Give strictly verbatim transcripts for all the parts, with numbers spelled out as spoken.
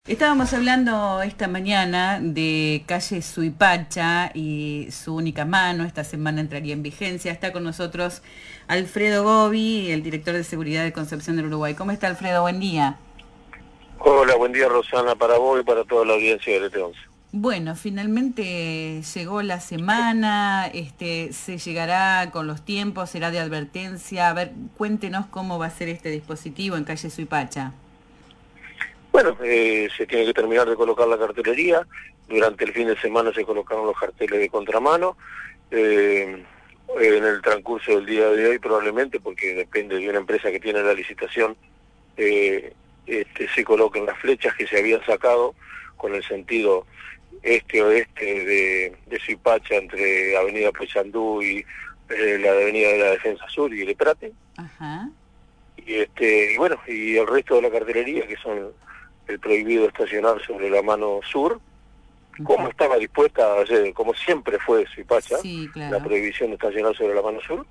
Estábamos hablando esta mañana de calle Suipacha y su única mano. Esta semana entraría en vigencia. Está con nosotros Alfredo Gobi, el director de seguridad de Concepción del Uruguay. ¿Cómo está, Alfredo? Buen día. Hola, buen día, Rosana, para vos y para toda la audiencia de L T once. Bueno, finalmente llegó la semana, este, se llegará con los tiempos, será de advertencia. A ver, cuéntenos cómo va a ser este dispositivo en calle Suipacha. Bueno, eh, se tiene que terminar de colocar la cartelería. Durante el fin de semana se colocaron los carteles de contramano. Eh, en el transcurso del día de hoy probablemente, porque depende de una empresa que tiene la licitación, eh, este, se coloquen las flechas que se habían sacado con el sentido este-oeste de, de Suipacha entre Avenida Paysandú y eh, la Avenida de la Defensa Sur y Le Prate. Ajá. Y, este, y bueno, y el resto de la cartelería, que son el prohibido estacionar sobre la mano sur, como estaba dispuesta, o sea, como siempre fue Suipacha, Sí, la claro. prohibición de estacionar sobre la mano sur,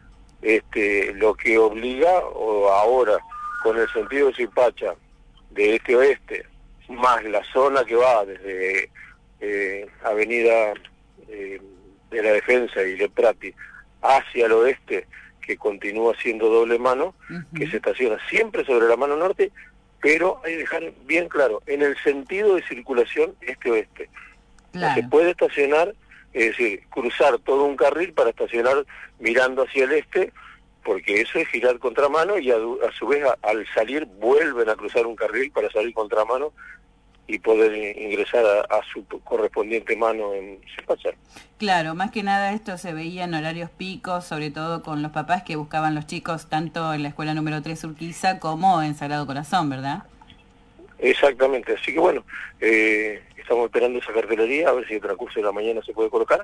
este, lo que obliga, o ahora, con el sentido de Suipacha, de este a oeste, más la zona que va desde eh, Avenida eh, de la Defensa y Le Prati hacia el oeste, que continúa siendo doble mano, Uh-huh. que se estaciona siempre sobre la mano norte, pero hay que dejar bien claro, en el sentido de circulación este-oeste. No se Claro. puede estacionar, es decir, cruzar todo un carril para estacionar mirando hacia el este, porque eso es girar contramano y a, a su vez a, al salir vuelven a cruzar un carril para salir contramano y poder ingresar a, a su correspondiente mano en Suipacha. Claro, más que nada esto se veía en horarios picos, sobre todo con los papás que buscaban los chicos tanto en la escuela número tres Urquiza como en Sagrado Corazón, ¿verdad? Exactamente, así que bueno, eh, estamos esperando esa cartelería, a ver si el transcurso de la mañana se puede colocar.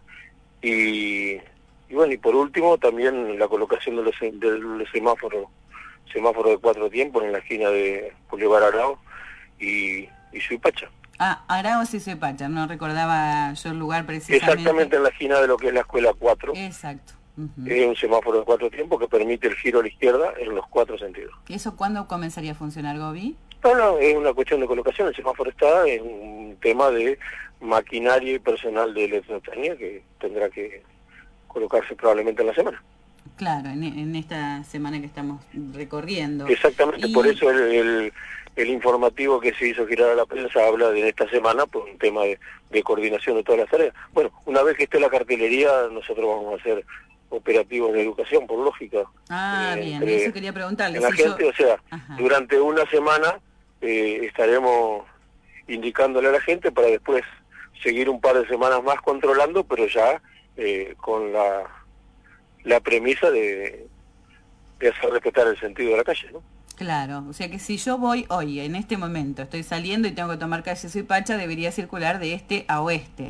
Y, y bueno, y por último también la colocación de los, de los semáforos, semáforos de cuatro tiempos en la esquina de Boulevard Arao y, y Suipacha. Ah, Araos y Suipacha, no recordaba yo el lugar precisamente. Exactamente en la esquina de lo que es la escuela cuatro, Exacto. Uh-huh. es un semáforo de cuatro tiempos que permite el giro a la izquierda en los cuatro sentidos. ¿Y eso cuándo comenzaría a funcionar, Gobi? No, no, es una cuestión de colocación, el semáforo está, es un tema de maquinaria y personal de electrotecnia que tendrá que colocarse probablemente en la semana. Claro, en, en esta semana que estamos recorriendo. Exactamente, Y por eso el, el, el informativo que se hizo girar a la prensa habla de esta semana por un tema de, de coordinación de todas las tareas. Bueno, una vez que esté la cartelería, nosotros vamos a hacer operativos de educación, por lógica, Ah, eh, bien, entre eso quería preguntarle. en la Si yo... gente, o sea, Ajá. durante una semana eh, estaremos indicándole a la gente para después seguir un par de semanas más controlando, pero ya eh, con la, la premisa de, de hacer respetar el sentido de la calle, ¿no? Claro, o sea que si yo voy hoy, en este momento, estoy saliendo y tengo que tomar calle Suipacha, debería circular de este a oeste.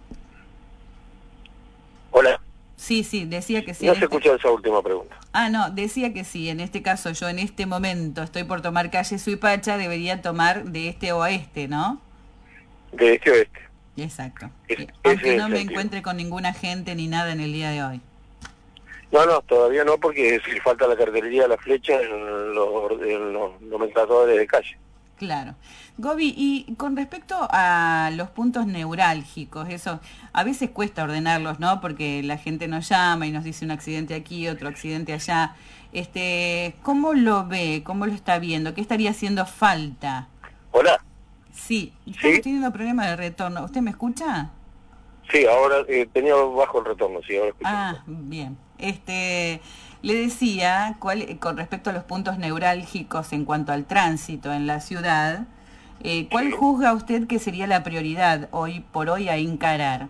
Hola, Sí, sí, decía que sí no en se este... escucha esa última pregunta. Ah, no, decía que sí, en este caso yo en este momento estoy por tomar calle Suipacha, debería tomar de este a oeste, ¿no? De este a oeste. Exacto. Es, Y ese aunque es no el me sentido. encuentre con ninguna gente ni nada en el día de hoy. No, no, todavía no, porque si falta la cartelería, la flecha en los, en los nomencladores de calle. Claro. Gobi, y con respecto a los puntos neurálgicos, eso a veces cuesta ordenarlos, ¿no? Porque la gente nos llama y nos dice un accidente aquí, otro accidente allá. Este, ¿cómo lo ve? ¿Cómo lo está viendo? ¿Qué estaría haciendo falta? Hola, Sí, estamos ¿sí? teniendo problemas de retorno. ¿Usted me escucha? Sí, ahora eh, tenía bajo el retorno, sí, ahora escucho mejor. Ah, bien. Este, le decía, cuál, con respecto a los puntos neurálgicos en cuanto al tránsito en la ciudad, eh, ¿cuál Sí. juzga usted que sería la prioridad hoy por hoy a encarar?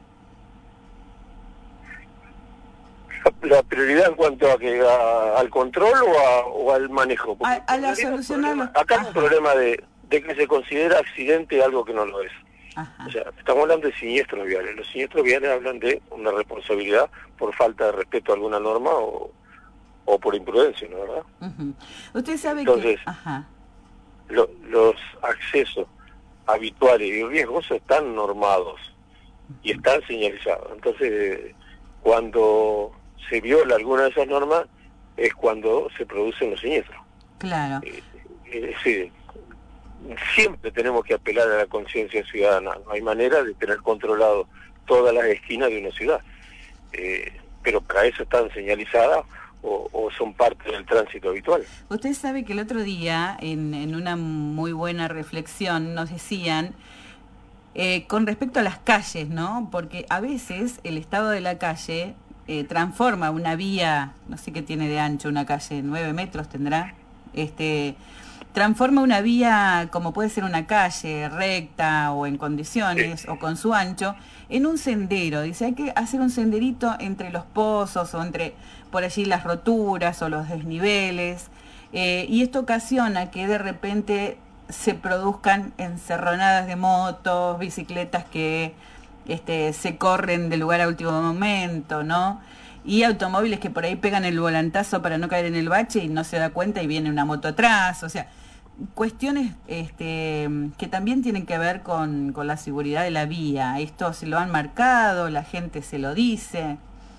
La prioridad en cuanto a que a, al control o, a, o al manejo, A, porque a en la realidad el solucionar problema, los... acá hay un Ajá, problema de, de que se considera accidente algo que no lo es. O ajá. sea, estamos hablando de siniestros viales. Los siniestros viales hablan de una responsabilidad por falta de respeto a alguna norma o, o por imprudencia, ¿no? ¿Verdad? Uh-huh. Usted sabe que... Entonces, Ajá, lo, los accesos habituales y riesgosos están normados y están señalizados. Entonces, cuando se viola alguna de esas normas, es cuando se producen los siniestros. claro. Eh, eh, sí, siempre tenemos que apelar a la conciencia ciudadana. No hay manera de tener controlado todas las esquinas de una ciudad. Eh, pero para eso están señalizadas o, o son parte del tránsito habitual. Usted sabe que el otro día, en, en una muy buena reflexión, nos decían, eh, con respecto a las calles, ¿no? Porque a veces el estado de la calle eh, transforma una vía, no sé qué tiene de ancho una calle, nueve metros tendrá, este... transforma una vía, como puede ser una calle recta o en condiciones, sí, o con su ancho, en un sendero. Dice, hay que hacer un senderito entre los pozos o entre, por allí, las roturas o los desniveles. Eh, y esto ocasiona que de repente se produzcan encerronadas de motos, bicicletas que este, se corren de lugar a último momento, ¿no? Y automóviles que por ahí pegan el volantazo para no caer en el bache y no se da cuenta y viene una moto atrás. O sea, cuestiones este, que también tienen que ver con, con la seguridad de la vía. Esto se lo han marcado, la gente se lo dice.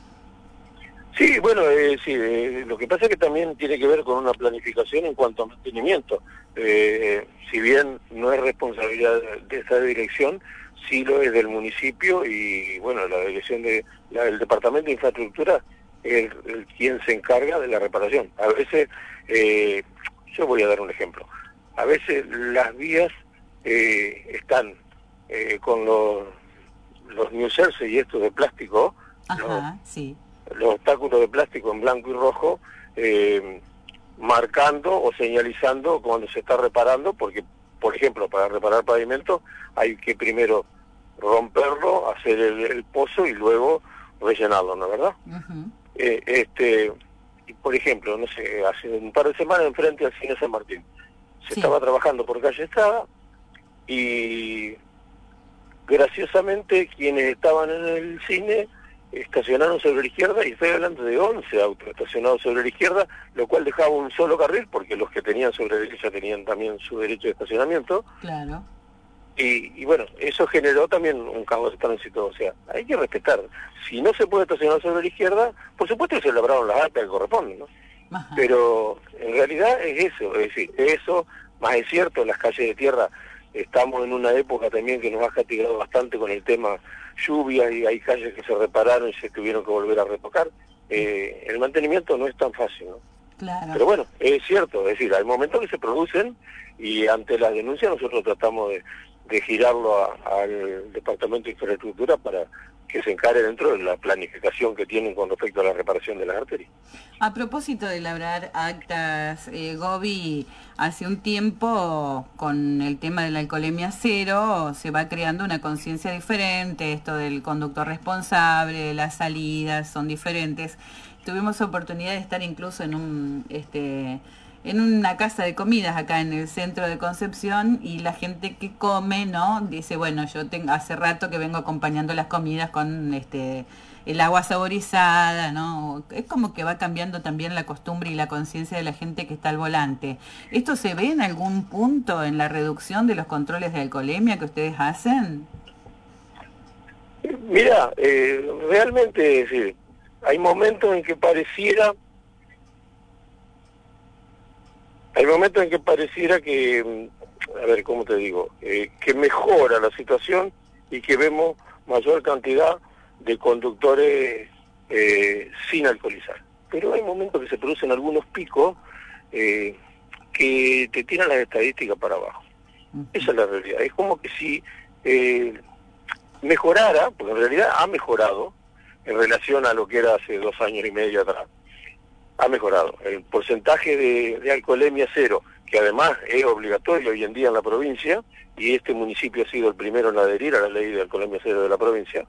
Sí, bueno, eh, sí, eh, lo que pasa es que también tiene que ver con una planificación en cuanto a mantenimiento. Eh, si bien no es responsabilidad de esa dirección, sí lo es del municipio y, bueno, la dirección de la, del Departamento de Infraestructura es el, el quien se encarga de la reparación. A veces, eh, yo voy a dar un ejemplo, a veces las vías eh, están eh, con los, los New Jersey y estos de plástico. Ajá, los, sí. los obstáculos de plástico en blanco y rojo, eh, marcando o señalizando cuando se está reparando, porque, por ejemplo, para reparar pavimento hay que primero romperlo, hacer el, el pozo y luego rellenarlo, ¿no es verdad? Uh-huh. eh, este, y por ejemplo, no sé, hace un par de semanas enfrente al Cine San Martín, se sí. estaba trabajando por calle Estrada y graciosamente quienes estaban en el cine estacionaron sobre la izquierda, y estoy hablando de once autos estacionados sobre la izquierda, lo cual dejaba un solo carril, porque los que tenían sobre la derecha tenían también su derecho de estacionamiento. Claro. Y, y bueno, eso generó también un caos de tránsito. O sea, hay que respetar. Si no se puede estacionar sobre la izquierda, por supuesto que se elaboraron las actas que corresponden, ¿no? Ajá. Pero en realidad es eso, es decir, eso, más es cierto, en las calles de tierra estamos en una época también que nos ha castigado bastante con el tema lluvias y hay calles que se repararon y se tuvieron que volver a retocar. Eh, el mantenimiento no es tan fácil, ¿no? Claro. Pero bueno, es cierto, es decir, hay momentos que se producen y ante las denuncias nosotros tratamos de, de girarlo a, al Departamento de Infraestructura para que se encare dentro de la planificación que tienen con respecto a la reparación de las arterias. A propósito de elaborar actas, eh, Gobi, hace un tiempo con el tema de la alcoholemia cero se va creando una conciencia diferente, esto del conductor responsable, las salidas son diferentes. Tuvimos oportunidad de estar incluso en un este en una casa de comidas acá en el centro de Concepción y la gente que come, ¿no? Dice, bueno, yo tengo hace rato que vengo acompañando las comidas con este el agua saborizada, ¿no? Es como que va cambiando también la costumbre y la conciencia de la gente que está al volante. ¿Esto se ve en algún punto en la reducción de los controles de alcoholemia que ustedes hacen? Mira, eh, realmente, es decir, hay momentos en que pareciera Hay momentos en que pareciera que, a ver, ¿cómo te digo? Eh, que mejora la situación y que vemos mayor cantidad de conductores eh, sin alcoholizar. Pero hay momentos que se producen algunos picos eh, que te tiran las estadísticas para abajo. Uh-huh. Esa es la realidad. Es como que si eh, mejorara, porque en realidad ha mejorado en relación a lo que era hace dos años y medio atrás. Ha mejorado. El porcentaje de, de alcoholemia cero, que además es obligatorio hoy en día en la provincia, y este municipio ha sido el primero en adherir a la ley de alcoholemia cero de la provincia,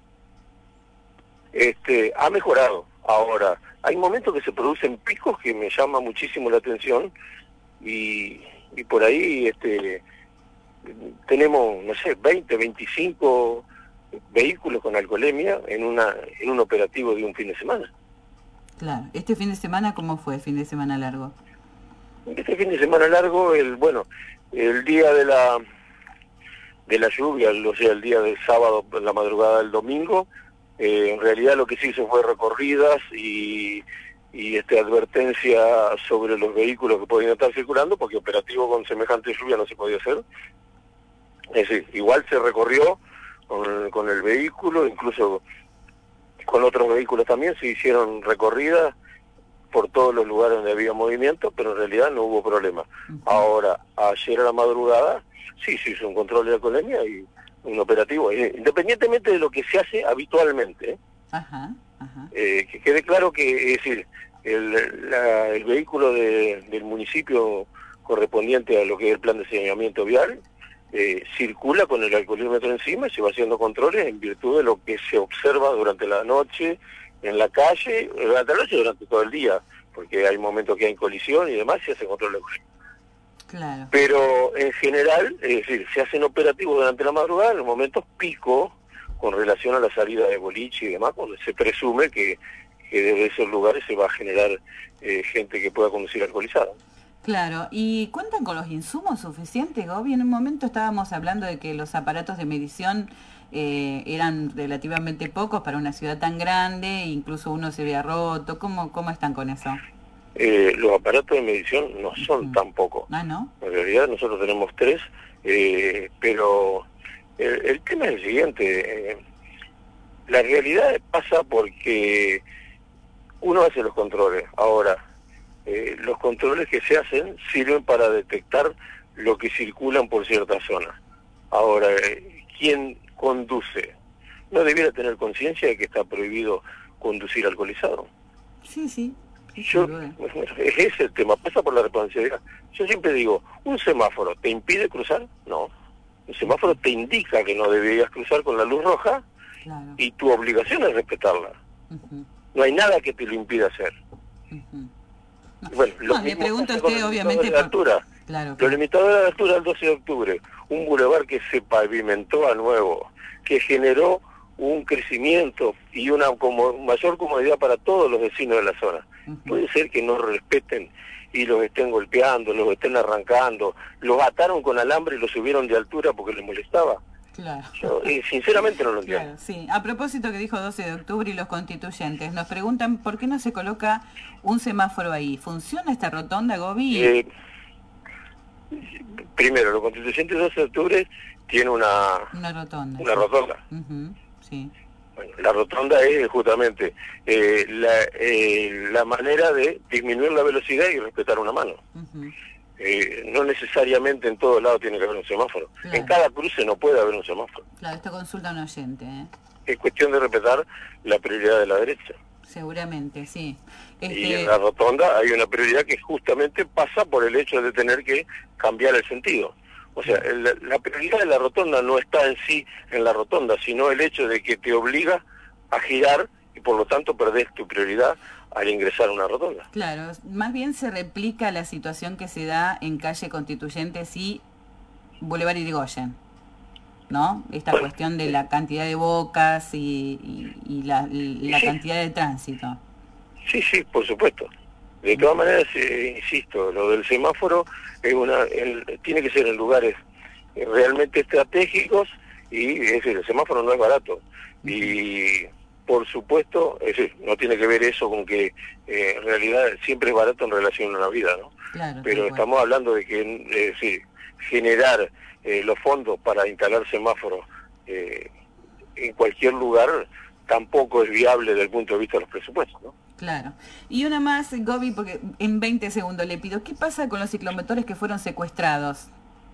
este, ha mejorado. Ahora, hay momentos que se producen picos que me llama muchísimo la atención, y, y por ahí este, tenemos, no sé, veinte, veinticinco vehículos con alcoholemia en, una, en un operativo de un fin de semana. Claro. ¿Este fin de semana cómo fue, fin de semana largo? Este fin de semana largo, el bueno, el día de la de la lluvia, o sea, el día del sábado, la madrugada del domingo, eh, en realidad lo que se hizo fue recorridas y, y este advertencia sobre los vehículos que podían estar circulando, porque operativo con semejante lluvia no se podía hacer. Es decir, igual se recorrió con, con el vehículo, incluso con otros vehículos también se hicieron recorridas por todos los lugares donde había movimiento, pero en realidad no hubo problema. Uh-huh. Ahora, ayer a la madrugada, sí se hizo un control de alcoholemia y un operativo, independientemente de lo que se hace habitualmente. ¿eh? Ajá, ajá. Eh, que quede claro que, es decir, el, la, el vehículo de, del municipio correspondiente a lo que es el plan de saneamiento vial, eh, circula con el alcoholímetro encima y se va haciendo controles en virtud de lo que se observa durante la noche, en la calle, durante la noche, durante todo el día, porque hay momentos que hay colisión y demás, se hacen controles. Claro. Pero en general, es decir, se hacen operativos durante la madrugada en los momentos pico con relación a la salida de boliche y demás, donde se presume que, que desde esos lugares se va a generar eh, gente que pueda conducir alcoholizada. Claro, ¿y cuentan con los insumos suficientes, Gobi? En un momento estábamos hablando de que los aparatos de medición eh, eran relativamente pocos para una ciudad tan grande, incluso uno se había roto. ¿Cómo, cómo están con eso? Eh, los aparatos de medición no son uh-huh. tan pocos. Ah, ¿no? En realidad nosotros tenemos tres, eh, pero el, el tema es el siguiente. Eh, la realidad pasa porque uno hace los controles. Ahora, eh, los controles que se hacen sirven para detectar lo que circulan por ciertas zonas. Ahora, eh, ¿quién conduce? ¿No debiera tener conciencia de que está prohibido conducir alcoholizado? Sí, sí. Yo, ese es el tema, pasa por la responsabilidad. Yo siempre digo, ¿un semáforo te impide cruzar? No. Un semáforo te indica que no deberías cruzar con la luz roja, claro, y tu obligación es respetarla. Uh-huh. No hay nada que te lo impida hacer. Uh-huh. Bueno, no, le pregunto a usted, obviamente... De altura. Por... Claro, Los limitadores de altura del doce de octubre, un bulevar que se pavimentó a nuevo, que generó un crecimiento y una como, mayor comodidad para todos los vecinos de la zona. Uh-huh. Puede ser que no respeten y los estén golpeando, los estén arrancando, los ataron con alambre y los subieron de altura porque les molestaba. Claro. Yo, eh, sinceramente no lo entiendo. Claro, sí. A propósito que dijo doce de octubre y los constituyentes, nos preguntan por qué no se coloca un semáforo ahí. ¿Funciona esta rotonda, Gobi? Eh, primero, los constituyentes doce de octubre tiene una, una rotonda. Una sí. rotonda. Uh-huh. Sí. Bueno, la rotonda es justamente eh, la, eh, la manera de disminuir la velocidad y respetar una mano. Uh-huh. Eh, no necesariamente en todos lados tiene que haber un semáforo. Claro. En cada cruce no puede haber un semáforo. Claro, esto consulta a un oyente. ¿eh? Es cuestión de respetar la prioridad de la derecha. Seguramente, sí. Este... Y en la rotonda hay una prioridad que justamente pasa por el hecho de tener que cambiar el sentido. O sea, el, la prioridad de la rotonda no está en sí en la rotonda, sino el hecho de que te obliga a girar y por lo tanto perdés tu prioridad al ingresar a una rotonda. Claro, más bien se replica la situación que se da en calle Constituyentes y Boulevard Irigoyen, ¿no? Esta bueno, cuestión de la cantidad de bocas y, y, y la, la sí. cantidad de tránsito. Sí, sí, por supuesto. De todas maneras, eh, insisto, lo del semáforo es una, el, tiene que ser en lugares realmente estratégicos y es decir, el semáforo no es barato. Uh-huh. Y por supuesto, es decir, no tiene que ver eso con que eh, en realidad siempre es barato en relación a la vida, ¿no? Claro, pero estamos bueno. hablando de que eh, sí, generar eh, los fondos para instalar semáforos eh, en cualquier lugar tampoco es viable desde el punto de vista de los presupuestos, ¿no? Claro. Y una más, Gobi, porque en veinte segundos le pido, ¿qué pasa con los ciclomotores que fueron secuestrados?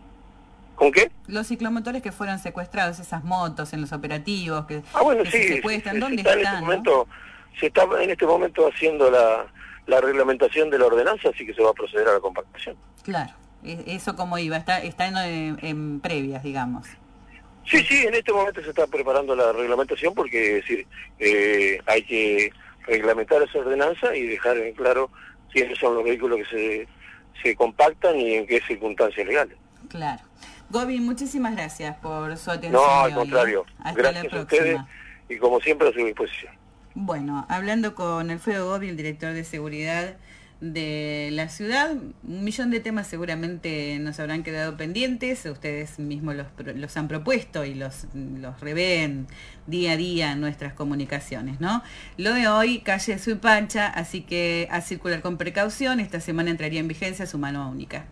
¿Con qué? Los ciclomotores que fueron secuestrados, esas motos en los operativos que, ah, bueno, que sí, se secuestran, se, ¿dónde se está están? En este momento, ¿no? Se está en este momento haciendo la, la reglamentación de la ordenanza, así que se va a proceder a la compactación. Claro, eso como iba, está, está en, en previas, digamos. Sí, sí, en este momento se está preparando la reglamentación porque es decir, eh, hay que reglamentar esa ordenanza y dejar en claro quiénes son los vehículos que se, se compactan y en qué circunstancias legales. Claro. Gobi, muchísimas gracias por su atención. No, al hoy, contrario. ¿eh? Hasta Gracias la a ustedes y como siempre a su disposición. Bueno, hablando con Alfredo Gobi, el director de seguridad de la ciudad. Un millón de temas seguramente nos habrán quedado pendientes, ustedes mismos los, los han propuesto y los, los revén día a día en nuestras comunicaciones, ¿no? Lo de hoy, calle Suipacha, así que a circular con precaución, esta semana entraría en vigencia su mano única.